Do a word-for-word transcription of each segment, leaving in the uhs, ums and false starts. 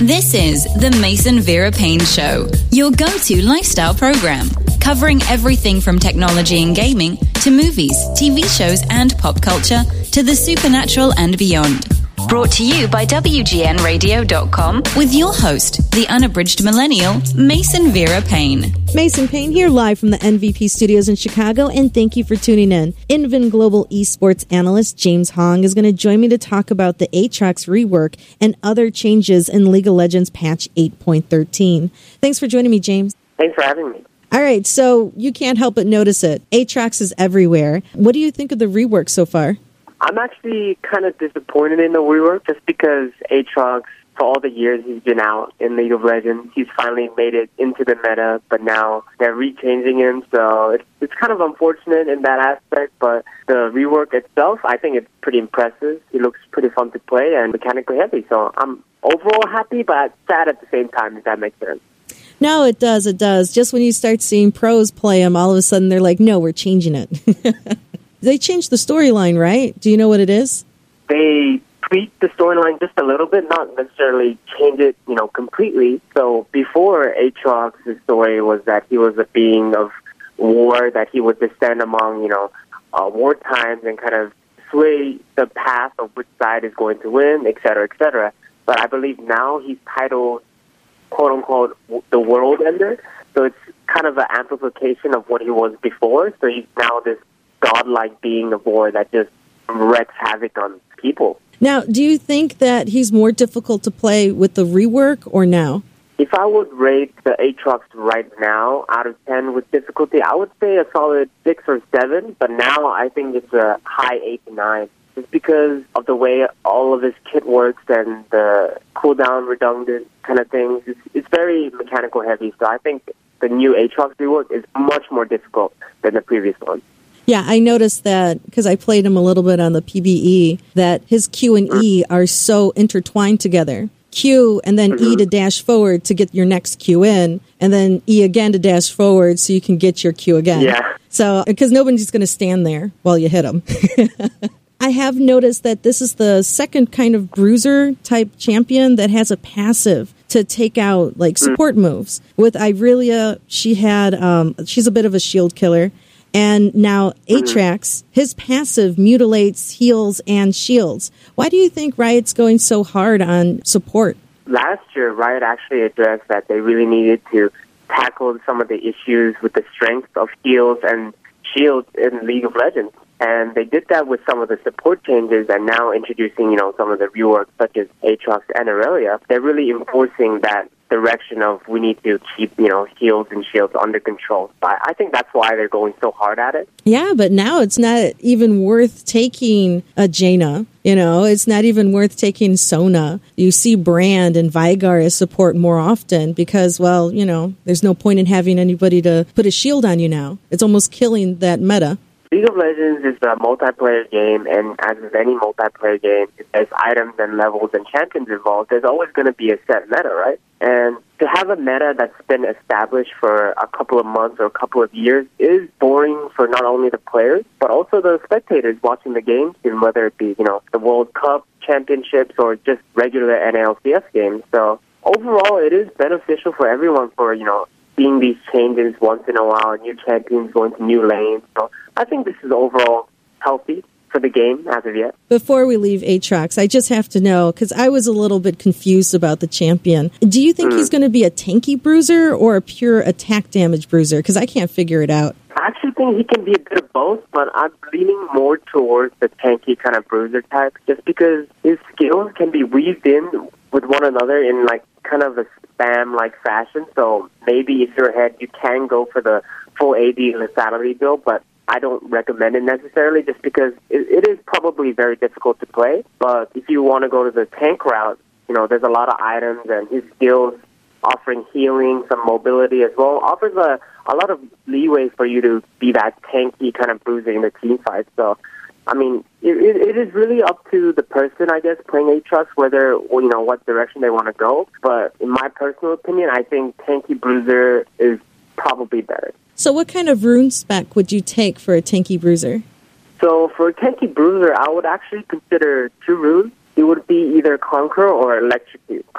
This is the Mason Vera Payne Show, your go-to lifestyle program, covering everything from technology and gaming to movies, T V shows, and pop culture to the supernatural and beyond. Brought to you by W G N radio dot com with your host, the unabridged millennial, Mason Vera Payne. Mason Payne here, live from the N V P studios in Chicago, and thank you for tuning in. Invin Global esports analyst James Hong is going to join me to talk about the Aatrox rework and other changes in League of Legends patch eight point thirteen. Thanks for joining me, James. Thanks for having me. All right, so you can't help but notice it. Aatrox is everywhere. What do you think of the rework so far? I'm actually kind of disappointed in the rework just because Aatrox, for all the years he's been out in League of Legends, he's finally made it into the meta, but now they're re-changing him, so it's, it's kind of unfortunate in that aspect, but the rework itself, I think it's pretty impressive. He looks pretty fun to play and mechanically heavy, so I'm overall happy, but sad at the same time, if that makes sense. No, it does, it does. Just when you start seeing pros play him, all of a sudden they're like, no, we're changing it. They changed the storyline, right? Do you know what it is? They tweaked the storyline just a little bit, not necessarily change it, you know, completely. So before Aatrox's story was that he was a being of war, that he would descend among, you know, uh, war times and kind of sway the path of which side is going to win, et cetera, et cetera. But I believe now he's titled, quote unquote, the World Ender. So it's kind of an amplification of what he was before. So he's now this godlike being of war that just wreaks havoc on people. Now, do you think that he's more difficult to play with the rework or now? If I would rate the Aatrox right now out of ten with difficulty, I would say a solid six or seven, but now I think it's a high eight to nine. Just because of the way all of his kit works and the cooldown redundant kind of things. It's, it's very mechanical heavy, so I think the new Aatrox rework is much more difficult than the previous one. Yeah, I noticed that because I played him a little bit on the P B E, that his Q and E are so intertwined together. Q and then mm-hmm. E to dash forward to get your next Q in, and then E again to dash forward so you can get your Q again. Yeah. So, because nobody's going to stand there while you hit them. I have noticed that this is the second kind of bruiser type champion that has a passive to take out like support mm. moves. With Irelia, she had um, she's a bit of a shield killer. And now Aatrox, his passive mutilates, heals, and shields. Why do you think Riot's going so hard on support? Last year, Riot actually addressed that they really needed to tackle some of the issues with the strength of heals and shields in League of Legends. And they did that with some of the support changes, and now introducing, you know, some of the reworks such as Aatrox and Irelia. They're really enforcing that direction of we need to keep, you know, heals and shields under control. But I think that's why they're going so hard at it. Yeah, but now it's not even worth taking a Jaina. You know, it's not even worth taking Sona. You see Brand and Veigar as support more often because, well, you know, there's no point in having anybody to put a shield on you now. It's almost killing that meta. League of Legends is a multiplayer game, and as with any multiplayer game, if there's items and levels and champions involved, there's always going to be a set meta, right? And to have a meta that's been established for a couple of months or a couple of years is boring for not only the players, but also the spectators watching the games, and whether it be, you know, the World Cup championships or just regular N A L C S games. So overall, it is beneficial for everyone for, you know, seeing these changes once in a while, new champions going to new lanes. So I think this is overall healthy for the game as of yet. Before we leave Aatrox, I just have to know, because I was a little bit confused about the champion. Do you think mm. he's going to be a tanky bruiser or a pure attack damage bruiser? Because I can't figure it out. I actually think he can be a bit of both, but I'm leaning more towards the tanky kind of bruiser type, just because his skills can be weaved in with one another in like kind of a spam-like fashion. So maybe if you're ahead, you can go for the full A D lethality build, but I don't recommend it necessarily just because it, it is probably very difficult to play. But if you want to go to the tank route, you know, there's a lot of items, and his skills offering healing, some mobility as well, offers a, a lot of leeway for you to be that tanky kind of bruiser in the team fight. So, I mean, it, it is really up to the person, I guess, playing Aatrox, whether, you know, what direction they want to go. But in my personal opinion, I think tanky bruiser is probably better. So what kind of rune spec would you take for a tanky bruiser? So for a tanky bruiser, I would actually consider two runes. It would be either Conqueror or Electrocute.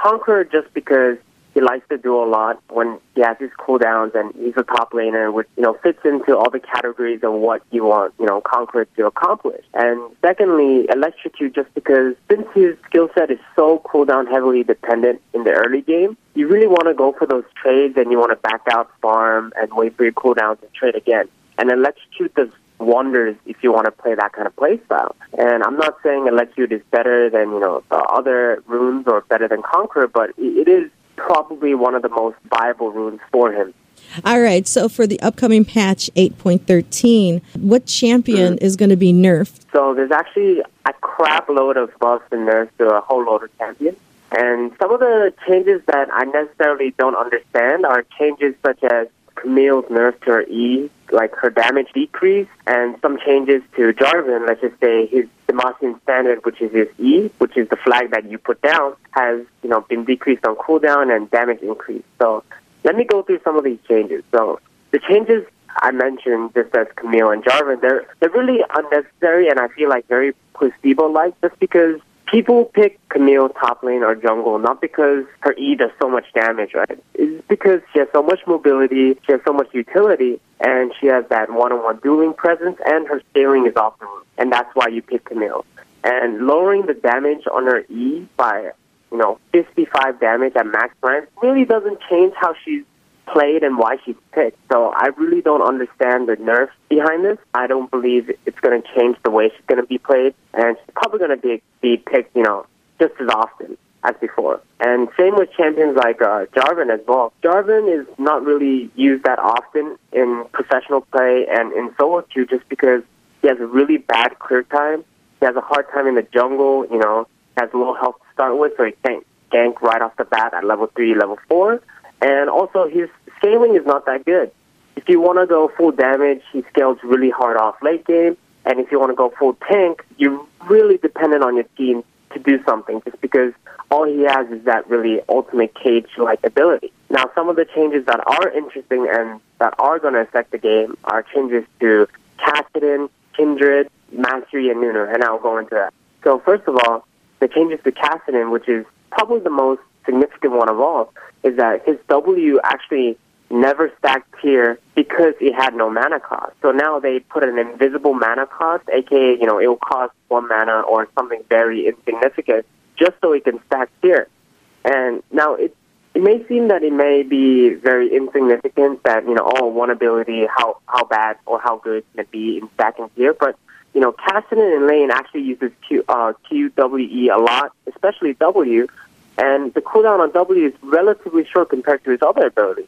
Conqueror just because he likes to do a lot when he has his cooldowns, and he's a top laner, which, you know, fits into all the categories of what you want, you know, Conqueror to accomplish. And secondly, Electrocute just because since his skill set is so cooldown heavily dependent in the early game, you really want to go for those trades and you want to back out farm and wait for your cooldowns and trade again. And Electrocute does wonders if you want to play that kind of play style. And I'm not saying Electrocute is better than, you know, the other runes or better than Conqueror, but it is probably one of the most viable runes for him. All right, so for the upcoming patch eight point thirteen, what champion mm-hmm. is going to be nerfed? So there's actually a crap load of buffs and nerfs to a whole load of champions. And some of the changes that I necessarily don't understand are changes such as Camille's nerf to her E, like her damage decrease, and some changes to Jarvan, let's just say his Demacian Standard, which is his E, which is the flag that you put down, has, you know, been decreased on cooldown and damage increased. So let me go through some of these changes. So the changes I mentioned, just as Camille and Jarvan, they're, they're really unnecessary and I feel like very placebo-like, just because people pick Camille top lane or jungle not because her E does so much damage, right? It's because she has so much mobility, she has so much utility, and she has that one-on-one dueling presence, and her scaling is off the roof. And that's why you pick Camille. And lowering the damage on her E by, you know, fifty-five damage at max rank really doesn't change how she's played and why she's picked. So I really don't understand the nerf behind this. I don't believe it's going to change the way she's going to be played, and she's probably going to be, be picked, you know, just as often as before. And same with champions like uh, Jarvan as well. Jarvan is not really used that often in professional play and in solo queue just because he has a really bad clear time. He has a hard time in the jungle, you know, has low health to start with, so he can't gank right off the bat at level three, level four. And also, his scaling is not that good. If you want to go full damage, he scales really hard off late game. And if you want to go full tank, you're really dependent on your team to do something, just because all he has is that really ultimate cage-like ability. Now, some of the changes that are interesting and that are going to affect the game are changes to Kassadin, Kindred, Mastery, and Nunu, and I'll go into that. So first of all, the changes to Kassadin, which is probably the most significant one of all, is that his W actually never stacked tier because it had no mana cost. So now they put an invisible mana cost, aka, you know, it will cost one mana or something very insignificant, just so it can stack tier. And now it it may seem that it may be very insignificant that, you know, oh, one ability, how how bad or how good can it be in stacking tier, but you know, Kassadin in lane actually uses Q, uh, Q, W, E a lot, especially W, and the cooldown on W is relatively short compared to his other abilities.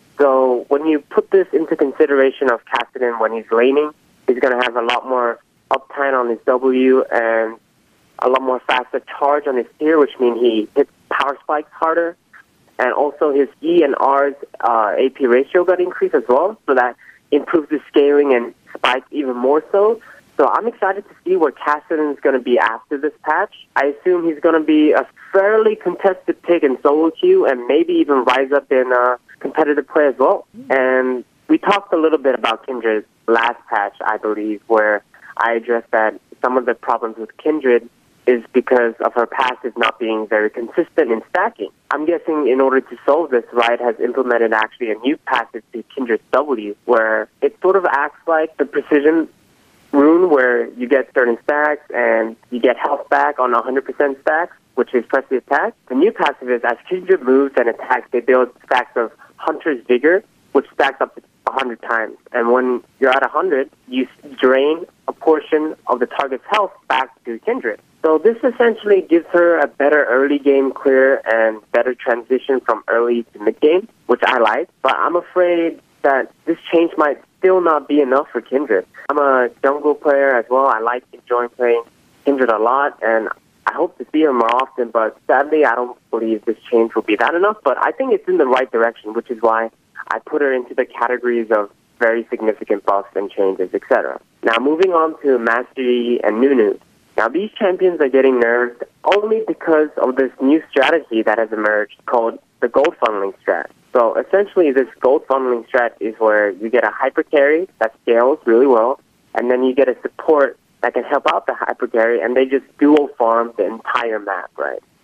So when you put this into consideration of Kassadin when he's laning, he's going to have a lot more uptime on his W and a lot more faster charge on his tier, which means he hits power spikes harder. And also his E and R's uh, A P ratio got increased as well, so that improves the scaling and spikes even more so. So I'm excited to see where Kassadin is going to be after this patch. I assume he's going to be a fairly contested pick in solo queue and maybe even rise up in uh, competitive play as well. And we talked a little bit about Kindred last patch, I believe, where I addressed that some of the problems with Kindred is because of her passive not being very consistent in stacking. I'm guessing in order to solve this, Riot has implemented actually a new passive to Kindred's W, where it sort of acts like the precision rune where you get certain stacks and you get health back on one hundred percent stacks, which is press the attack. The new passive is as Kindred moves and attacks, they build stacks of Hunter's Vigor, which stacks up to one hundred times. And when you're at one hundred, you drain a portion of the target's health back to Kindred. So this essentially gives her a better early game clear and better transition from early to mid game, which I like. But I'm afraid that this change might still not be enough for Kindred. I'm a jungle player as well. I like enjoying playing Kindred a lot, and I hope to see her more often, but sadly I don't believe this change will be that enough. But I think it's in the right direction, which is why I put her into the categories of very significant buffs and changes, et cetera. Now moving on to Mastery and Nunu. Now these champions are getting nerfed only because of this new strategy that has emerged called the gold funneling strat. So essentially this gold funneling strat is where you get a hyper carry that scales really well, and then you get a support that can help out the hyper carry, and they just dual farm the entire map, right?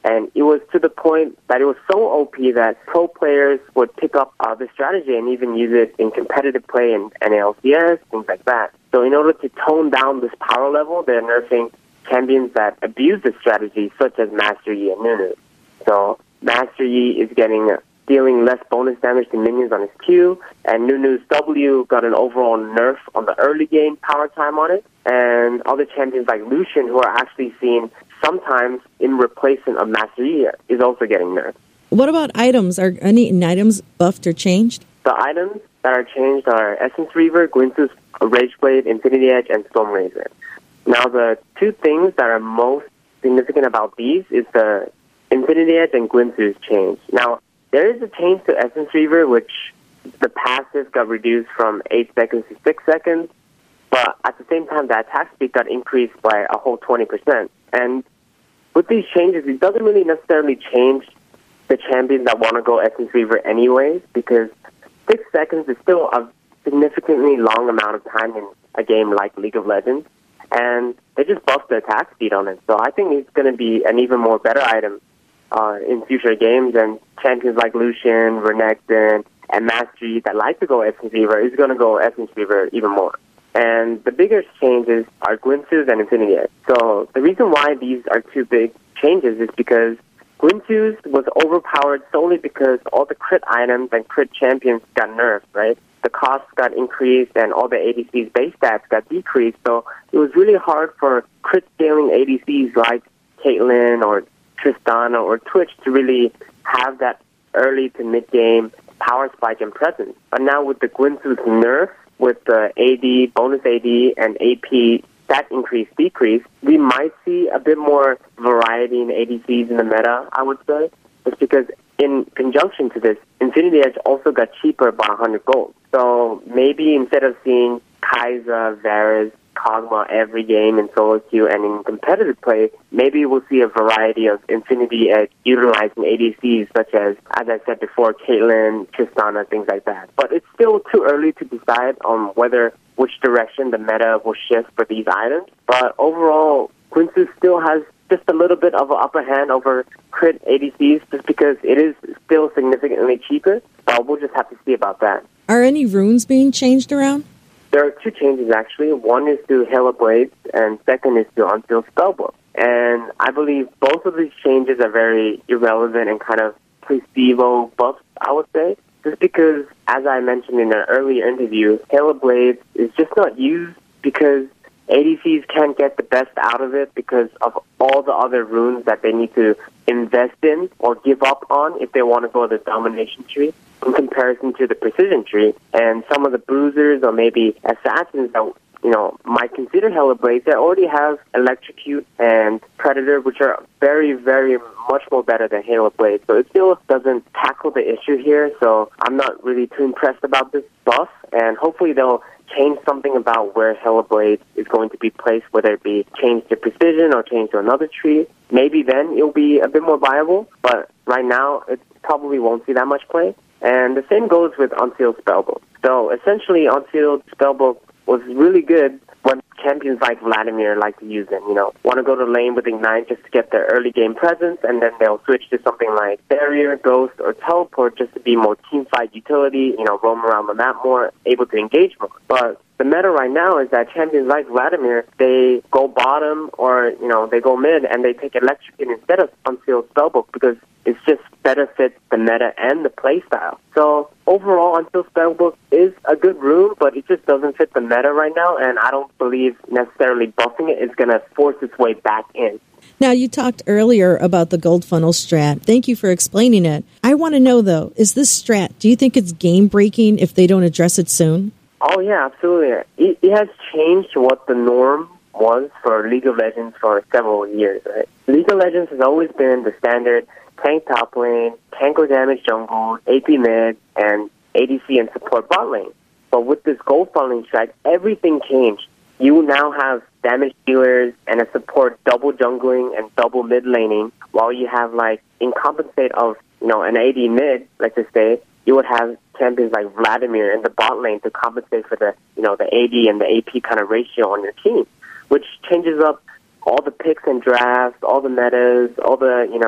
And it was to the point that it was so O P that pro players would pick up uh, the strategy and even use it in competitive play in N A L C S, things like that. So in order to tone down this power level, they're nerfing champions that abuse the strategy, such as Master Yi and Nunu. So Master Yi is getting dealing less bonus damage to minions on his Q, and Nunu's W got an overall nerf on the early game power time on it. And other champions like Lucian, who are actually seen sometimes in replacement of Master Yi, is also getting nerfed. What about items? Are any items buffed or changed? The items that are changed are Essence Reaver, Gwynthus, Rageblade, Infinity Edge, and Storm Razor. Now, the two things that are most significant about these is the Infinity Edge and Gwynthus change. Now, there is a change to Essence Reaver, which the passive got reduced from eight seconds to six seconds, but at the same time, the attack speed got increased by a whole twenty percent. And with these changes, it doesn't really necessarily change the champions that want to go Essence Reaver anyways, because six seconds is still a significantly long amount of time in a game like League of Legends, and they just buffed the attack speed on it. So I think it's going to be an even more better item uh, in future games, and champions like Lucian, Renekton, and Master Yi that like to go Essence Reaver is going to go Essence Reaver even more. And the biggest changes are Gwynthus and Infinity Edge. So the reason why these are two big changes is because Gwynthus was overpowered solely because all the crit items and crit champions got nerfed, right? The costs got increased and all the A D C's base stats got decreased. So it was really hard for crit scaling A D Cs like Caitlyn or Tristana or Twitch to really have that early to mid-game power spike and presence. But now with the Gwynthus nerf, with the A D, bonus A D, and A P stat increase, decrease, we might see a bit more variety in A D Cs in the meta, I would say. It's because in conjunction to this, Infinity Edge also got cheaper by one hundred gold. So maybe instead of seeing Kai'Sa, Varus, Kog'Maw every game in solo queue and in competitive play, maybe we'll see a variety of Infinity Edge utilizing A D Cs such as, as I said before, Caitlyn, Tristana, things like that. But it's still too early to decide on whether which direction the meta will shift for these items. But overall, Gwynthus still has just a little bit of an upper hand over crit A D Cs just because it is still significantly cheaper. But we'll just have to see about that. Are any runes being changed around? There are two changes, actually. One is to Hail of Blades, and second is to Unsealed Spellbook. And I believe both of these changes are very irrelevant and kind of placebo buffs, I would say. Just because, as I mentioned in an earlier interview, Hail of Blades is just not used because A D Cs can't get the best out of it because of all the other runes that they need to invest in or give up on if they want to go the domination tree in comparison to the precision tree. And some of the bruisers or maybe assassins that, you know, might consider Hail of Blades, they already have Electrocute and Predator, which are very, very much more better than Hail of Blades. So it still doesn't tackle the issue here. So I'm not really too impressed about this buff, and hopefully they'll change something about where Hail of Blades is going to be placed, whether it be change to precision or change to another tree. Maybe then it'll be a bit more viable, but right now it probably won't see that much play. And the same goes with Unsealed Spellbook. So essentially, Unsealed Spellbook was really good when champions like Vladimir like to use them. You know, want to go to lane with Ignite just to get their early game presence, and then they'll switch to something like Barrier, Ghost, or Teleport just to be more teamfight utility, you know, roam around the map more, able to engage more. But the meta right now is that champions like Vladimir, they go bottom or, you know, they go mid and they take Electrocute instead of Unsealed Spellbook because it's just better fits the meta and the playstyle. So overall, Unsealed Spellbook is a good rune, but it just doesn't fit the meta right now, and I don't believe necessarily buffing it is going to force its way back in. Now, you talked earlier about the gold funnel strat. Thank you for explaining it. I want to know, though, is this strat, do you think it's game-breaking if they don't address it soon? Oh, yeah, absolutely. It, it has changed what the norm was for League of Legends for several years, right? League of Legends has always been the standard tank top lane, tank or damage jungle, A P mid, and A D C and support bot lane. But with this gold funneling strat, everything changed. You now have damage dealers and a support double jungling and double mid laning, while you have, like, in compensate of, you know, an A D mid, let's just say, you would have champions like Vladimir in the bot lane to compensate for the, you know, the A D and the A P kind of ratio on your team, which changes up all the picks and drafts, all the metas, all the, you know,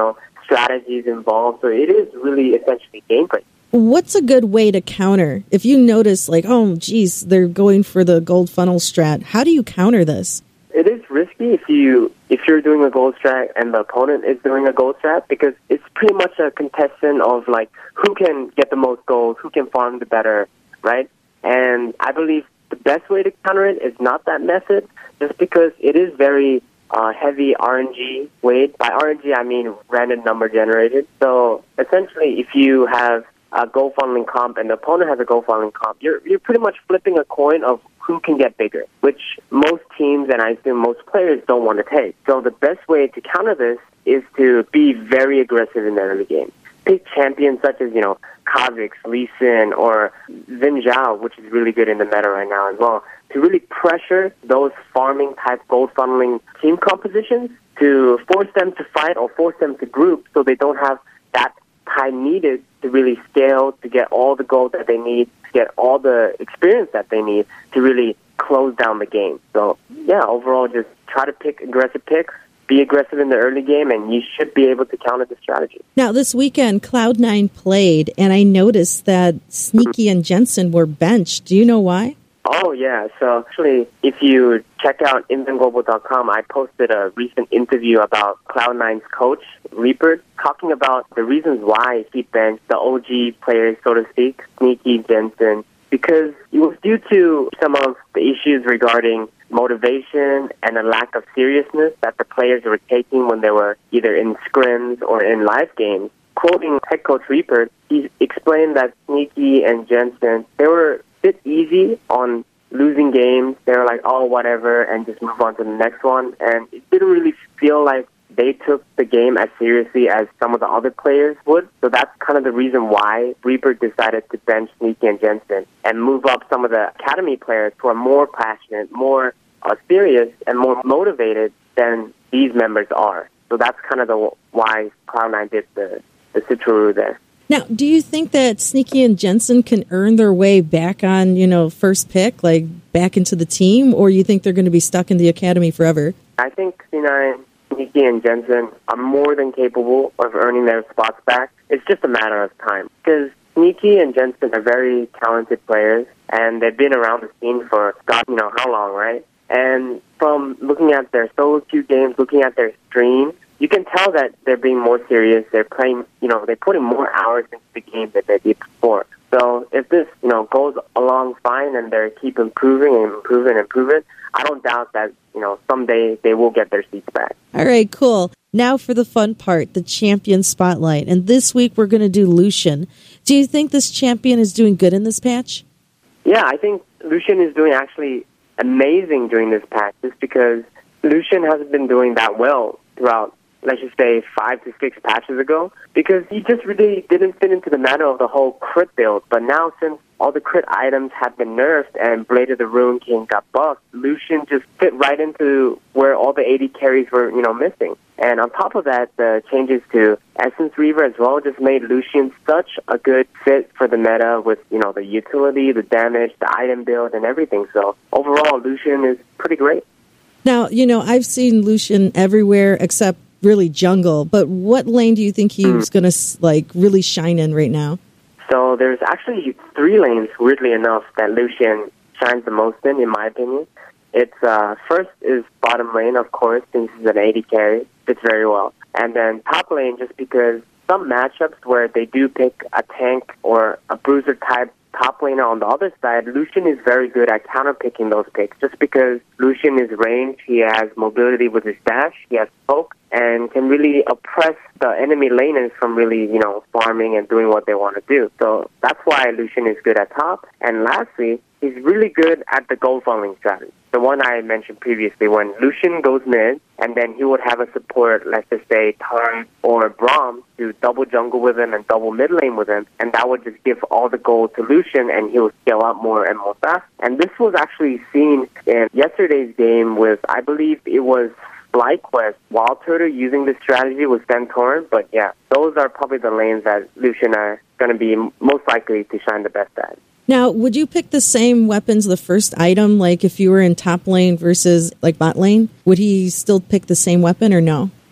strategies involved. So it is really essentially gameplay. What's a good way to counter? If you notice, like, oh, geez, they're going for the gold funnel strat, how do you counter this? It is risky if you if you're doing a gold strat and the opponent is doing a gold strat, because it's pretty much a contestant of like who can get the most gold, who can farm the better, right? And I believe the best way to counter it is not that method, just because it is very uh, heavy R N G weight. By R N G, I mean random number generated. So essentially, if you have a gold funneling comp and the opponent has a gold funneling comp, you're you're pretty much flipping a coin of who can get bigger, which most teams and I assume most players don't want to take. So the best way to counter this is to be very aggressive in the early game. Pick champions such as, you know, Kha'Zix, Lee Sin, or Xin Zhao, which is really good in the meta right now as well, to really pressure those farming type gold funneling team compositions to force them to fight or force them to group so they don't have that time needed to really scale, to get all the gold that they need, to get all the experience that they need to really close down the game. So, yeah, overall, just try to pick aggressive picks, be aggressive in the early game, and you should be able to counter the strategy. Now, this weekend, Cloud nine played, and I noticed that Sneaky and Jensen were benched. Do you know why? Oh, yeah. So, actually, if you check out invent global dot com, I posted a recent interview about Cloud nine's coach, Reaper, talking about the reasons why he benched the O G players, so to speak, Sneaky, Jensen, because it was due to some of the issues regarding motivation and a lack of seriousness that the players were taking when they were either in scrims or in live games. Quoting head coach Reaper, he explained that Sneaky and Jensen, they were a bit easy on losing games. They were like, oh, whatever, and just move on to the next one. And it didn't really feel like they took the game as seriously as some of the other players would. So that's kind of the reason why Reaper decided to bench Sneaky and Jensen and move up some of the academy players who are more passionate, more uh, serious, and more motivated than these members are. So that's kind of the why Cloud nine did the, the switcheroo there. Now, do you think that Sneaky and Jensen can earn their way back on, you know, first pick, like back into the team, or you think they're going to be stuck in the academy forever? I think C nine, Sneaky, and Jensen are more than capable of earning their spots back. It's just a matter of time, because Sneaky and Jensen are very talented players, and they've been around the scene for God, you know, how long, right? And from looking at their solo queue games, looking at their streams, you can tell that they're being more serious. They're playing, you know, they're putting more hours into the game than they did before. So if this, you know, goes along fine and they keep improving and improving and improving, I don't doubt that, you know, someday they will get their seats back. All right, cool. Now for the fun part, the champion spotlight. And this week we're going to do Lucian. Do you think this champion is doing good in this patch? Yeah, I think Lucian is doing actually amazing during this patch, just because Lucian hasn't been doing that well throughout, let's just say, five to six patches ago, because he just really didn't fit into the meta of the whole crit build. But now, since all the crit items have been nerfed and Blade of the Ruin King got buffed, Lucian just fit right into where all the A D carries were, you know, missing. And on top of that, the changes to Essence Reaver as well just made Lucian such a good fit for the meta with, you know, the utility, the damage, the item build, and everything. So overall, Lucian is pretty great. Now, you know, I've seen Lucian everywhere except really jungle, but what lane do you think he's mm. going to, like, really shine in right now? So there's actually three lanes, weirdly enough, that Lucian shines the most in, in my opinion. It's uh, first is bottom lane, of course, since he's an A D carry, fits very well. And then top lane, just because some matchups where they do pick a tank or a bruiser type top laner on the other side, Lucian is very good at counter-picking those picks, just because Lucian is ranged, he has mobility with his dash, he has poke, and can really oppress the enemy laners from really, you know, farming and doing what they want to do. So that's why Lucian is good at top. And lastly, he's really good at the gold funneling strategy. The one I mentioned previously, when Lucian goes mid, and then he would have a support, let's just say Tarn or Braum, to double jungle with him and double mid lane with him, and that would just give all the gold to Lucian, and he would scale up more and more fast. And this was actually seen in yesterday's game with, I believe it was FlyQuest, Wild Turtle using this strategy with Centaur. But yeah, those are probably the lanes that Lucian are going to be most likely to shine the best at. Now, would you pick the same weapons, the first item, like if you were in top lane versus like bot lane? Would he still pick the same weapon or no?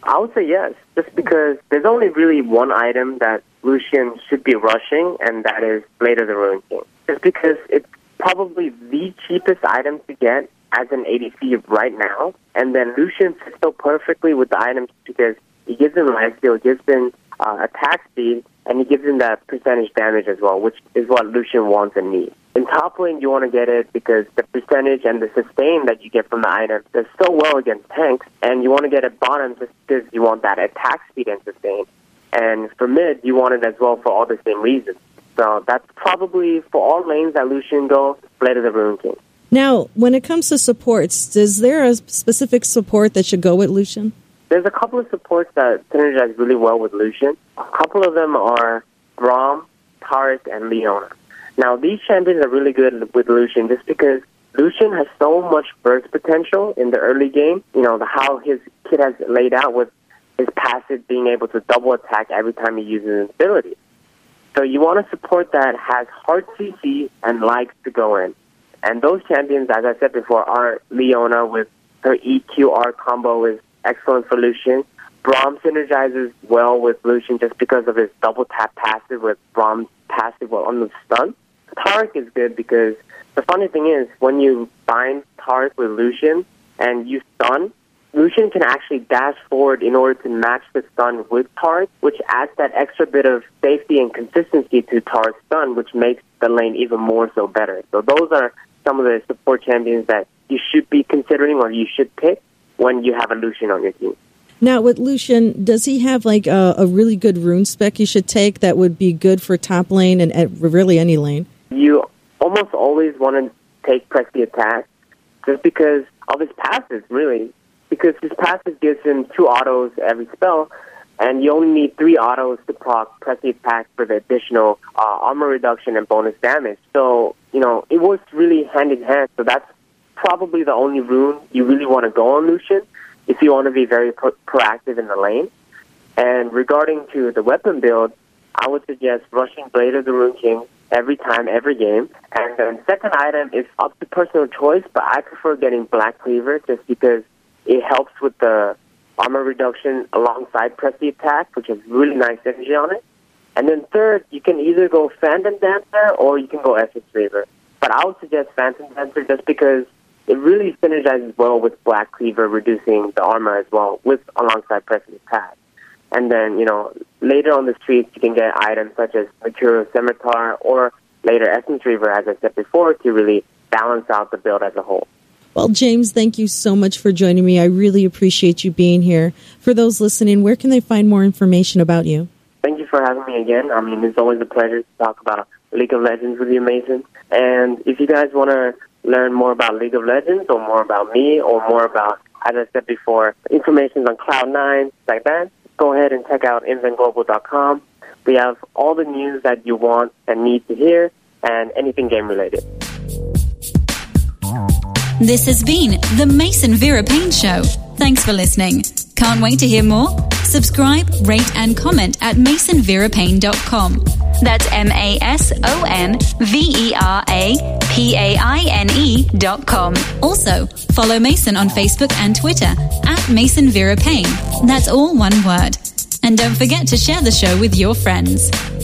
I would say yes, just because there's only really one item that Lucian should be rushing, and that is Blade of the Ruined King. Just because it's probably the cheapest item to get as an A D C right now, and then Lucian fits so perfectly with the items because he gives him lifesteal, gives him uh, attack speed, and he gives him that percentage damage as well, which is what Lucian wants and needs. In top lane, you want to get it because the percentage and the sustain that you get from the item does so well against tanks, and you want to get it bottom just because you want that attack speed and sustain. And for mid, you want it as well for all the same reasons. So that's probably, for all lanes that Lucian go, Blade of the Ruined King. Now, when it comes to supports, is there a specific support that should go with Lucian? There's a couple of supports that synergize really well with Lucian. A couple of them are Braum, Taric, and Leona. Now, these champions are really good with Lucian just because Lucian has so much burst potential in the early game. You know, the, how his kit has laid out with his passive being able to double attack every time he uses his ability. So you want a support that has hard C C and likes to go in. And those champions, as I said before, are Leona with her E Q R combo is excellent for Lucian. Braum synergizes well with Lucian just because of his double tap passive with Braum's passive on the stun. Taric is good because the funny thing is when you bind Taric with Lucian and you stun, Lucian can actually dash forward in order to match the stun with Taric, which adds that extra bit of safety and consistency to Taric's stun, which makes the lane even more so better. So those are some of the support champions that you should be considering or you should pick when you have a Lucian on your team. Now, with Lucian, does he have like a, a really good rune spec you should take that would be good for top lane and at really any lane? You almost always want to take press the attack just because of his passives, really. Because his passive gives him two autos every spell, and you only need three autos to proc press the attack for the additional uh, armor reduction and bonus damage. So, you know, it works really hand in hand. So that's probably the only rune you really want to go on Lucian if you want to be very pro- proactive in the lane. And regarding to the weapon build, I would suggest rushing Blade of the Ruined King every time, every game. And the second item is up to personal choice, but I prefer getting Black Cleaver just because it helps with the armor reduction alongside press the attack, which has really nice energy on it. And then third, you can either go Phantom Dancer or you can go Essence Reaver. But I would suggest Phantom Dancer just because it really synergizes well with Black Cleaver, reducing the armor as well with alongside press the attack. And then, you know, later on the streets, you can get items such as Mercurial Scimitar or later Essence Reaver, as I said before, to really balance out the build as a whole. Well, James, thank you so much for joining me. I really appreciate you being here. For those listening, where can they find more information about you? Thank you for having me again. I mean, it's always a pleasure to talk about League of Legends with you, Mason. And if you guys want to learn more about League of Legends or more about me or more about, as I said before, information on Cloud nine, like that, go ahead and check out invent global dot com. We have all the news that you want and need to hear and anything game-related. This has been the Mason Vera Payne Show. Thanks for listening. Can't wait to hear more? Subscribe, rate, and comment at mason vera payne dot com. That's M A S O N V E R A P A I N E dot com. Also, follow Mason on Facebook and Twitter at Mason Vera Payne. That's all one word. And don't forget to share the show with your friends.